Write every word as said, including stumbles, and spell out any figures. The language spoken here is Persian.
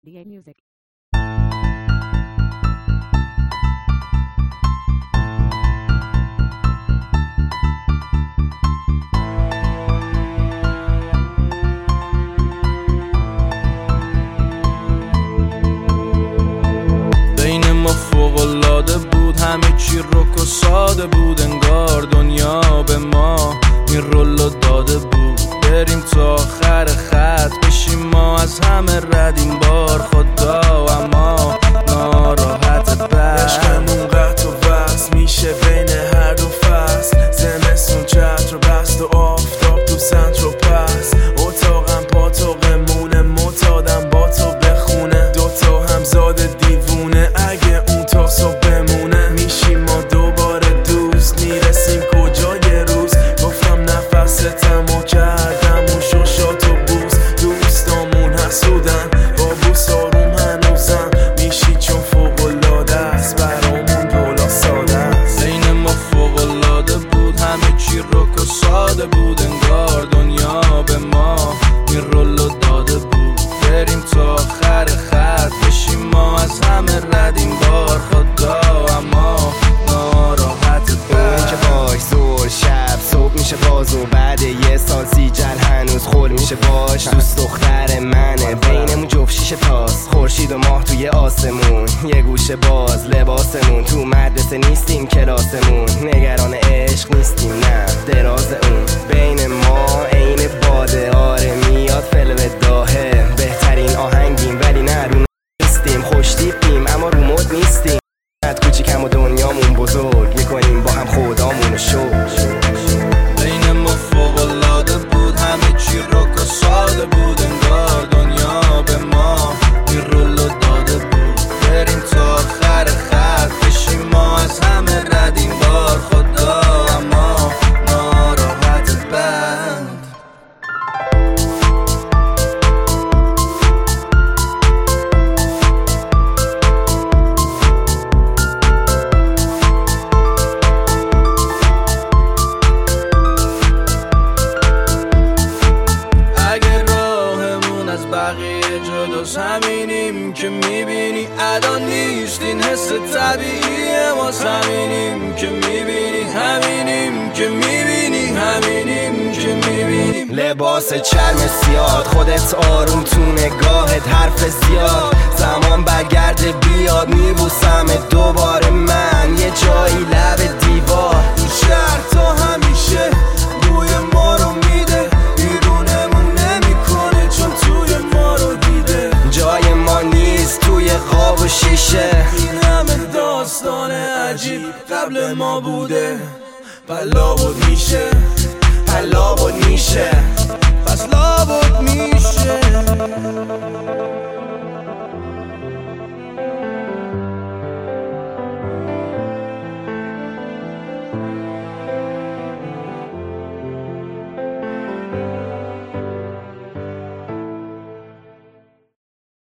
دی ای Music. بین ما فوق‌العاده بود، همه چی رک و ساده بود، انگار دنیا به ما این رولو داده بود. بریم تا آخر خط، بشیم ما از همه رد این بار خدا، اما ناراحت بر عشقمون قطع و وصل میشه بین هر دو فصل. زمستون چتر بست و آفتاب تو سنتر و پس. اتاقم پاتوقمونه، معتادم با تو بخونه، دوتا همزاد دیوونه، اگه اون تا صبح بمونه. میشیم ما دوباره دوست، میرسیم کجای روز. گفتم نفستم و کردم اون شوشات و بوس. دوستامون حسودن با بوس آروم هنوزم میشی چون فوق‌العاده است، برامون دولا ساده است. بین ما فوق‌العاده بود، همه چی رک و ساده بود، انگار دنیا به ما این رولو داده بود. بریم تا آخر خط، بشیم ما از همه رد این بار خدا، اما ناراحت بر که باش زور شب صبح میشه باز و بعد یه سال سیجل هنوز خول میشه باش. دوست دختر منه، بینمون جفت شیشه تاست، خورشید و ماه توی آسمون، یه گوشه باز لباسمون. تو مدرسه نیستیم کلاسمون، نگران عشق نیستیم نه دراز اون. بین ما عین باده، آره میاد فلو داهه، بهترین آهنگیم ولی نه رو نیستیم. خوش تیپیم اما رو مد نیستیم، کوچیکم و دنیامون بزرگ، میکنیم با هم خدامون شکر. بین ما فوق‌العاده بود، همه چی رک و ساده بود، انگار دنیا به ما این رولو داده بود. بریم تا آخر خط، بشیم ما از همه رد این بار خدا، اما ناراحت بند. بقیه جداست، همینیم که میبینی الان نیست، این حس طبیعیه ما. همینیم که میبینی، همینیم که میبینی، همینیم که میبینی. لباس چرم سیاد، خودت آروم تو نگاهت، حرف زیاد. زمان برگرده بیاد، میبوسم دوباره من یه جایی لب دیوار. این شهر تا همیشه بوی ما رو میده، بیرونمون نمیکنه چون توی ما رو دیده. جای ما نیست توی خواب و شیشه، این همه داستان عجیب قبل ما بوده. بلا بود میشه، حلا بود میشه.